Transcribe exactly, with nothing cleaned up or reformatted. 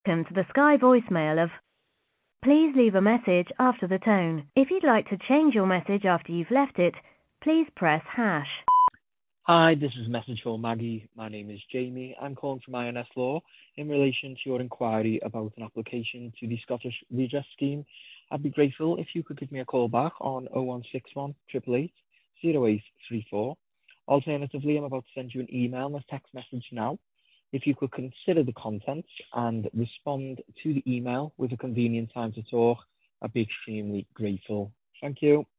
Welcome to the Sky voicemail of please leave a message after the tone. If you'd like to change your message after you've left it, please press hash. Hi, this is a message for Maggie. My name is Jamie. I'm calling from I N S Law in relation to your inquiry about an application to the Scottish Redress Scheme. I'd be grateful if you could give me a call back on oh one six one, eight eight eight, zero eight three four. Alternatively, I'm about to send you an email and a text message now. If you could consider the contents and respond to the email with a convenient time to talk, I'd be extremely grateful. Thank you.